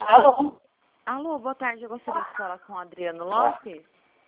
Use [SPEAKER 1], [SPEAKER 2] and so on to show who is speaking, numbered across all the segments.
[SPEAKER 1] Alô?
[SPEAKER 2] Alô, boa tarde. Eu gostaria de falar com o Adriano Lopes.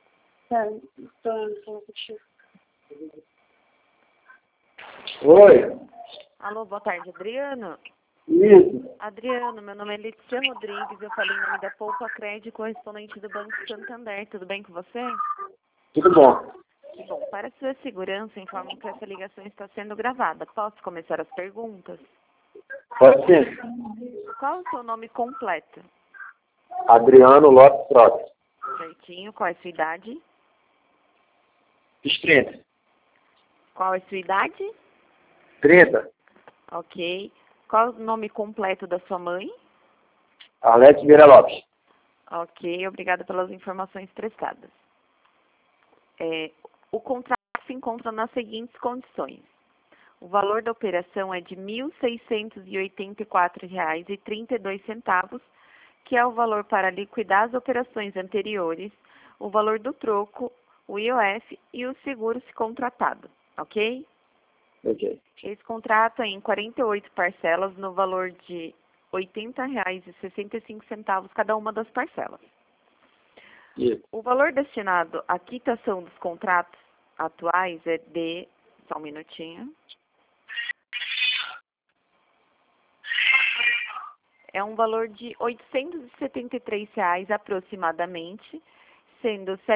[SPEAKER 1] Oi.
[SPEAKER 2] Alô, boa tarde, Adriano.
[SPEAKER 1] Isso.
[SPEAKER 2] Adriano, meu nome é Letícia Rodrigues. Eu falei em nome da Poupa Crédito, correspondente do Banco Santander. Tudo bem com você?
[SPEAKER 1] Tudo bom.
[SPEAKER 2] Que bom. Para sua segurança, informo que essa ligação está sendo gravada. Posso começar as perguntas?
[SPEAKER 1] Pode ser.
[SPEAKER 2] Qual é o seu nome completo?
[SPEAKER 1] Adriano Lopes Trotti.
[SPEAKER 2] Certinho. Qual é a sua idade?
[SPEAKER 1] 30.
[SPEAKER 2] Qual é a sua idade?
[SPEAKER 1] 30.
[SPEAKER 2] Ok. Qual é o nome completo da sua mãe?
[SPEAKER 1] Arlete Vieira Lopes.
[SPEAKER 2] Ok. Obrigada pelas informações prestadas. O contrato se encontra nas seguintes condições. O valor da operação é de R$ 1.684,32, que é o valor para liquidar as operações anteriores, o valor do troco, o IOF e o seguro se contratado, ok?
[SPEAKER 1] Ok.
[SPEAKER 2] Esse contrato é em 48 parcelas no valor de R$ 80,65 cada uma das parcelas.
[SPEAKER 1] Isso.
[SPEAKER 2] O valor destinado à quitação dos contratos atuais é de... Só um minutinho. É um valor de R$ 873 aproximadamente, sendo R$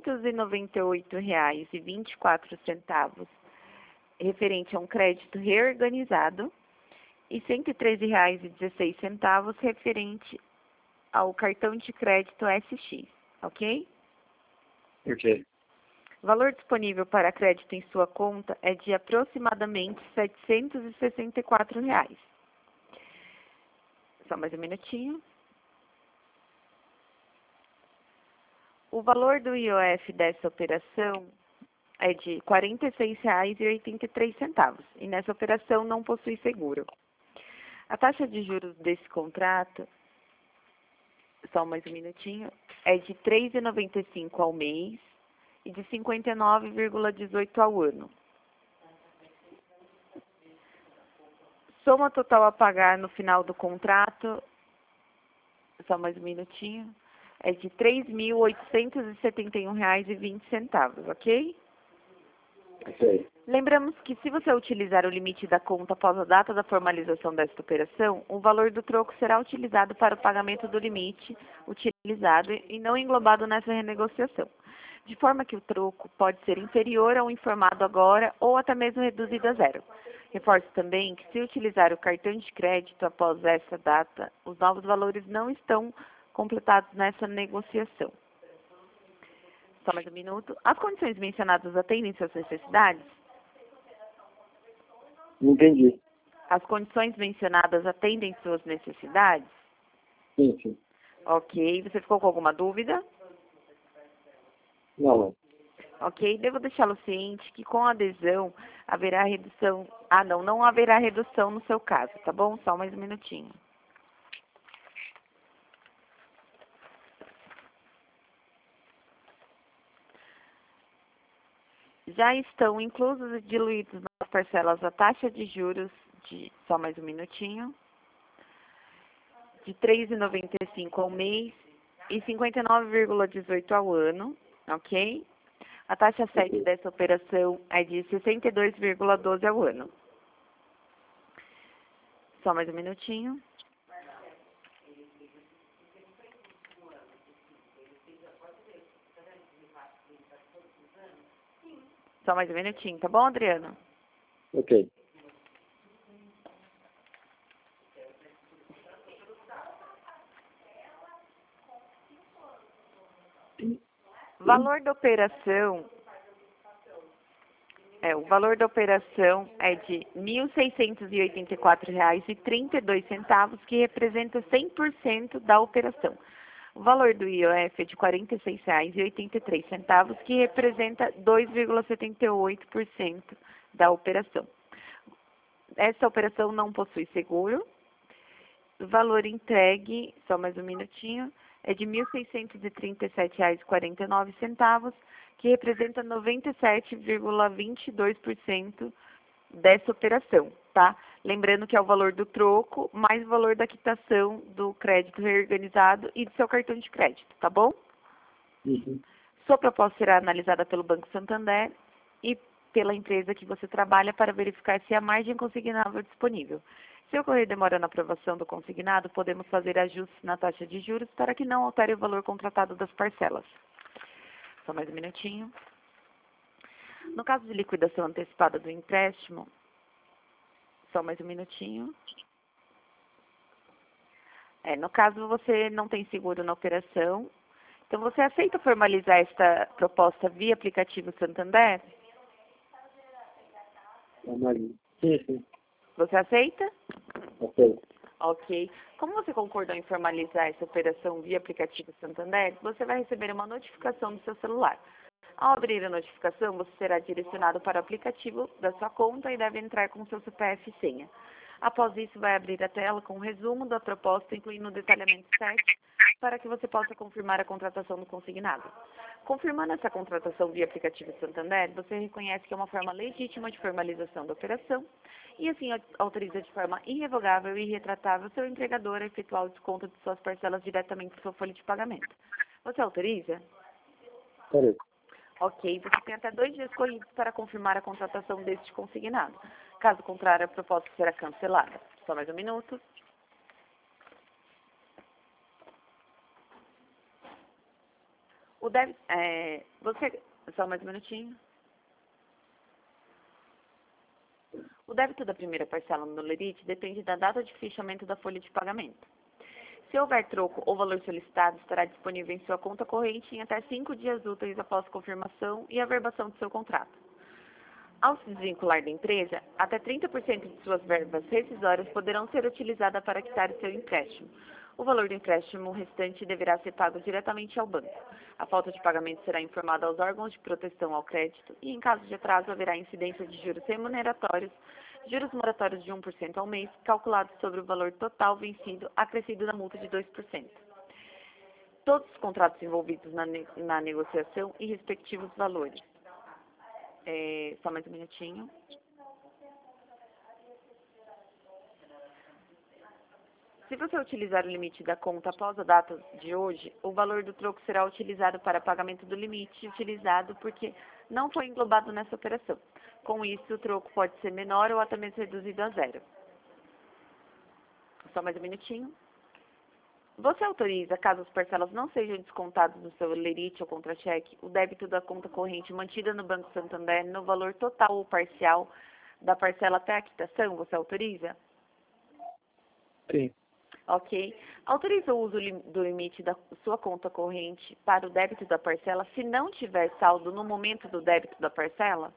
[SPEAKER 2] 798,24 referente a um crédito reorganizado e R$ 113,16 referente ao cartão de crédito SX, ok?
[SPEAKER 1] Ok.
[SPEAKER 2] O valor disponível para crédito em sua conta é de aproximadamente R$ 764. Só mais um minutinho. O valor do IOF dessa operação é de R$ 46,83 e nessa operação não possui seguro. A taxa de juros desse contrato, só mais um minutinho, é de R$ 3,95 ao mês e de 59,18 ao ano. Soma total a pagar no final do contrato, só mais um minutinho, é de R$ 3.871,20, ok?
[SPEAKER 1] Ok.
[SPEAKER 2] Lembramos que se você utilizar o limite da conta após a data da formalização desta operação, o valor do troco será utilizado para o pagamento do limite utilizado e não englobado nessa renegociação, de forma que o troco pode ser inferior ao informado agora ou até mesmo reduzido a zero. Reforço também que se utilizar o cartão de crédito após essa data, os novos valores não estão completados nessa negociação. Só mais um minuto. As condições mencionadas atendem suas necessidades?
[SPEAKER 1] Não entendi.
[SPEAKER 2] As condições mencionadas atendem suas necessidades?
[SPEAKER 1] Sim, sim.
[SPEAKER 2] Ok. Você ficou com alguma dúvida?
[SPEAKER 1] Não.
[SPEAKER 2] Ok. Devo deixá-lo ciente que com a adesão haverá redução... Ah, não haverá redução no seu caso, tá bom? Só mais um minutinho. Já estão inclusos e diluídos nas parcelas a taxa de juros de... Só mais um minutinho. De R$ 3,95 ao mês e 59,18 ao ano, ok? A taxa 7 dessa operação é de 62,12 ao ano. Só mais um minutinho. Só mais um minutinho, tá bom, Adriano?
[SPEAKER 1] Ok.
[SPEAKER 2] Valor da operação... o valor da operação é de R$ 1.684,32, que representa 100% da operação. O valor do IOF é de R$ 46,83, que representa 2,78% da operação. Essa operação não possui seguro. O valor entregue, só mais um minutinho, é de R$ 1.637,49, que representa 97,22% dessa operação, tá? Lembrando que é o valor do troco mais o valor da quitação do crédito reorganizado e do seu cartão de crédito, tá bom?
[SPEAKER 1] Uhum.
[SPEAKER 2] Sua proposta será analisada pelo Banco Santander e pela empresa que você trabalha para verificar se há margem consignável disponível. Se ocorrer demora na aprovação do consignado, podemos fazer ajustes na taxa de juros para que não altere o valor contratado das parcelas. Só mais um minutinho. No caso de liquidação antecipada do empréstimo, só mais um minutinho. No caso, você não tem seguro na operação, então você aceita formalizar esta proposta via aplicativo Santander?
[SPEAKER 1] Sim.
[SPEAKER 2] Você aceita?
[SPEAKER 1] Ok.
[SPEAKER 2] Ok. Como você concordou em formalizar essa operação via aplicativo Santander, você vai receber uma notificação do seu celular. Ao abrir a notificação, você será direcionado para o aplicativo da sua conta e deve entrar com seu CPF e senha. Após isso, vai abrir a tela com um resumo da proposta, incluindo o detalhamento 7, para que você possa confirmar a contratação do consignado. Confirmando essa contratação via aplicativo Santander, você reconhece que é uma forma legítima de formalização da operação e assim autoriza de forma irrevogável e irretratável seu empregador a efetuar o desconto de suas parcelas diretamente em sua folha de pagamento. Você autoriza?
[SPEAKER 1] Peraí.
[SPEAKER 2] Ok, você tem até 2 dias corridos para confirmar a contratação deste consignado. Caso contrário, a proposta será cancelada. Só mais um minuto. Só mais um minutinho. O débito da primeira parcela no Lerite depende da data de fechamento da folha de pagamento. Se houver troco ou valor solicitado, estará disponível em sua conta corrente em até 5 dias úteis após confirmação e averbação do seu contrato. Ao se desvincular da empresa, até 30% de suas verbas rescisórias poderão ser utilizadas para quitar o seu empréstimo. O valor do empréstimo restante deverá ser pago diretamente ao banco. A falta de pagamento será informada aos órgãos de proteção ao crédito e, em caso de atraso, haverá incidência de juros remuneratórios, juros moratórios de 1% ao mês, calculados sobre o valor total vencido, acrescido da multa de 2%. Todos os contratos envolvidos na negociação e respectivos valores. Só mais um minutinho. Se você utilizar o limite da conta após a data de hoje, o valor do troco será utilizado para pagamento do limite utilizado porque não foi englobado nessa operação. Com isso, o troco pode ser menor ou até mesmo reduzido a zero. Só mais um minutinho. Você autoriza, caso as parcelas não sejam descontadas do seu lerite ou contra-cheque, o débito da conta corrente mantida no Banco Santander no valor total ou parcial da parcela até a quitação? Você autoriza?
[SPEAKER 1] Sim.
[SPEAKER 2] Ok. Autoriza o uso do limite da sua conta corrente para o débito da parcela se não tiver saldo no momento do débito da parcela?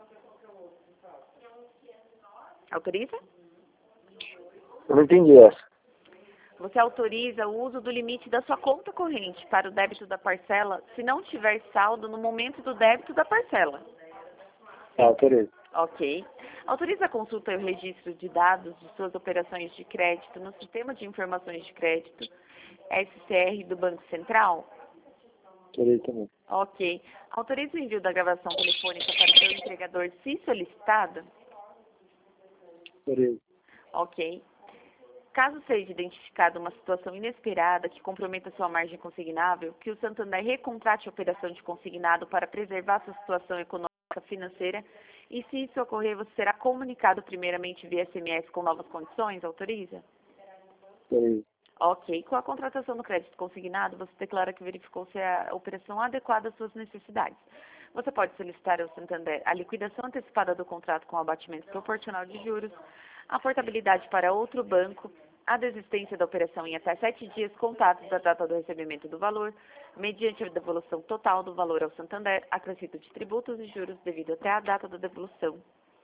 [SPEAKER 2] Autoriza?
[SPEAKER 1] Eu não entendi essa.
[SPEAKER 2] Você autoriza o uso do limite da sua conta corrente para o débito da parcela se não tiver saldo no momento do débito da parcela?
[SPEAKER 1] Autorizo.
[SPEAKER 2] Ok. Autoriza a consulta e o registro de dados de suas operações de crédito no Sistema de Informações de Crédito, SCR do Banco Central?
[SPEAKER 1] Autorizo também.
[SPEAKER 2] Ok. Autoriza o envio da gravação telefônica para o seu empregador se solicitado?
[SPEAKER 1] Autorizo.
[SPEAKER 2] Ok. Caso seja identificada uma situação inesperada que comprometa sua margem consignável, que o Santander recontrate a operação de consignado para preservar sua situação econômica financeira e, se isso ocorrer, você será comunicado primeiramente via SMS com novas condições? Autoriza?
[SPEAKER 1] Autorizo.
[SPEAKER 2] Ok. Com a contratação do crédito consignado, você declara que verificou se a operação adequada às suas necessidades. Você pode solicitar ao Santander a liquidação antecipada do contrato com abatimento proporcional de juros, a portabilidade para outro banco, a desistência da operação em até 7 dias contados da data do recebimento do valor, mediante a devolução total do valor ao Santander, acrescido de tributos e juros devido até a data da devolução.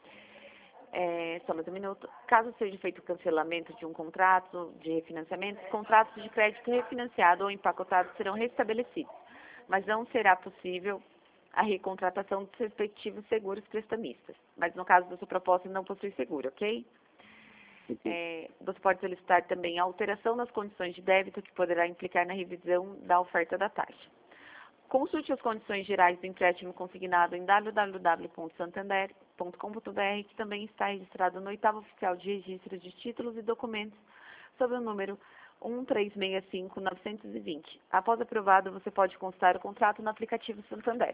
[SPEAKER 2] Só mais um minuto. Caso seja feito o cancelamento de um contrato de refinanciamento, os contratos de crédito refinanciado ou empacotado serão restabelecidos, mas não será possível a recontratação dos respectivos seguros prestamistas. Mas no caso da sua proposta não possui seguro, ok? Você pode solicitar também a alteração nas condições de débito que poderá implicar na revisão da oferta da taxa. Consulte as condições gerais do empréstimo consignado em www.santander.com.br, que também está registrado no 8º Oficial de Registro de Títulos e Documentos, sob o número 1365920. Após aprovado, você pode consultar o contrato no aplicativo Santander.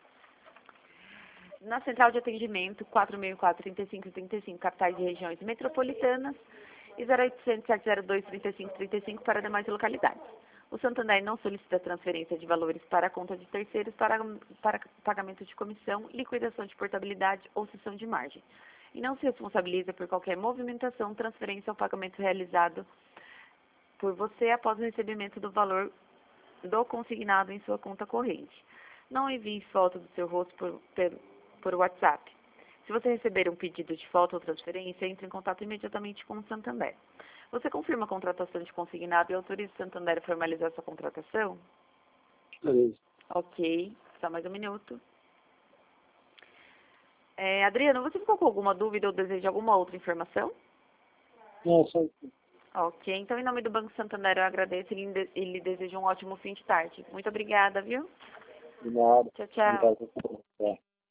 [SPEAKER 2] Na central de atendimento 464-3535, capitais e regiões metropolitanas, e 0800-702-3535 para demais localidades. O Santander não solicita transferência de valores para a conta de terceiros para pagamento de comissão, liquidação de portabilidade ou cessão de margem. E não se responsabiliza por qualquer movimentação, transferência ou pagamento realizado por você após o recebimento do valor do consignado em sua conta corrente. Não envie foto do seu rosto por WhatsApp. Se você receber um pedido de foto ou transferência, entre em contato imediatamente com o Santander. Você confirma a contratação de consignado e autoriza o Santander a formalizar sua contratação?
[SPEAKER 1] Beleza.
[SPEAKER 2] Ok, só mais um minuto. Adriano, você ficou com alguma dúvida ou deseja alguma outra informação?
[SPEAKER 1] Não, só
[SPEAKER 2] Ok, então em nome do Banco Santander eu agradeço e lhe desejo um ótimo fim de tarde. Muito obrigada, viu?
[SPEAKER 1] de nada.
[SPEAKER 2] Tchau, tchau.
[SPEAKER 1] Obrigado.